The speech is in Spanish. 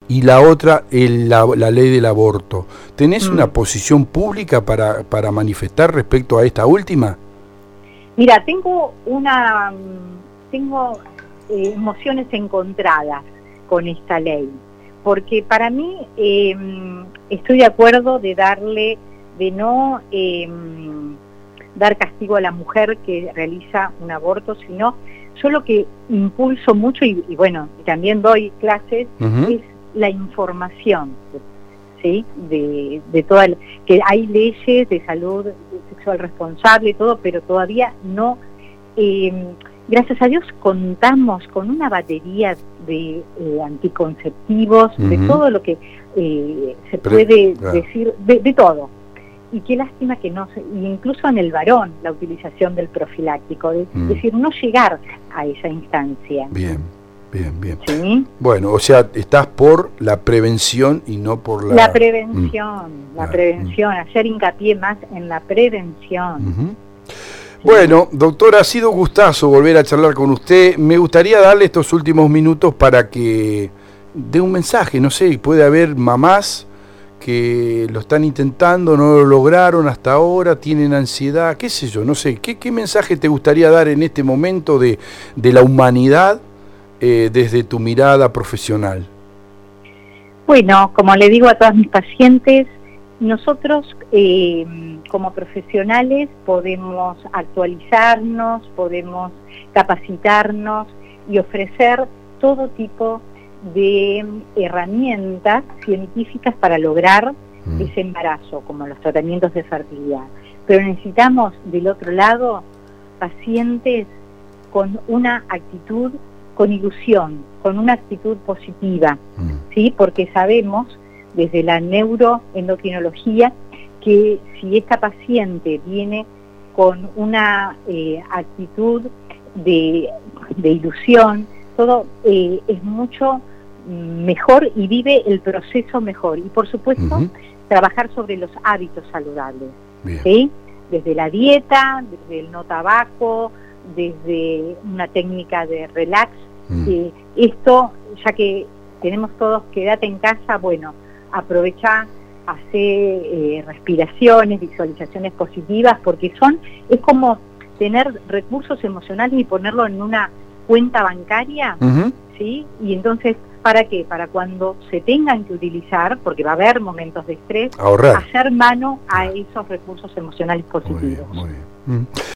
y la otra la ley del aborto. ¿Tenés una posición pública para manifestar respecto a esta última? Mira, tengo emociones encontradas con esta ley, porque para mí estoy de acuerdo de no dar castigo a la mujer que realiza un aborto, sino yo lo que impulso mucho y bueno, también doy clases, es la información, ¿sí? De toda que hay leyes de salud sexual responsable y todo, pero todavía no, gracias a Dios contamos con una batería de anticonceptivos, de todo lo que se puede decir, de todo. Y qué lástima que no se, incluso en el varón, la utilización del profiláctico, es decir, no llegar a esa instancia. Bien. ¿Sí? Bueno, o sea, estás por la prevención y no por la... La prevención, hacer hincapié más en la prevención. Sí. Bueno, doctora, ha sido gustazo volver a charlar con usted. Me gustaría darle estos últimos minutos para que dé un mensaje, no sé, puede haber mamás que lo están intentando, no lo lograron hasta ahora, tienen ansiedad, qué sé yo, no sé, ¿qué mensaje te gustaría dar en este momento de la humanidad desde tu mirada profesional? Bueno, como le digo a todas mis pacientes, nosotros como profesionales podemos actualizarnos, podemos capacitarnos y ofrecer todo tipo de herramientas científicas para lograr ese embarazo, como los tratamientos de fertilidad. Pero necesitamos del otro lado pacientes con una actitud, con ilusión, con una actitud positiva, ¿sí? Porque sabemos desde la neuroendocrinología que si esta paciente viene con una actitud de ilusión, todo es mucho mejor y vive el proceso mejor. Y por supuesto, trabajar sobre los hábitos saludables, ¿sí? Desde la dieta, desde el no tabaco, desde una técnica de relax. Esto, ya que tenemos todos quédate en casa, bueno, aprovecha, hacer respiraciones, visualizaciones positivas, porque es como tener recursos emocionales y ponerlo en una cuenta bancaria, ¿sí? Y entonces, ¿para qué? Para cuando se tengan que utilizar, porque va a haber momentos de estrés, ahorrar, hacer mano a esos recursos emocionales positivos. Muy bien.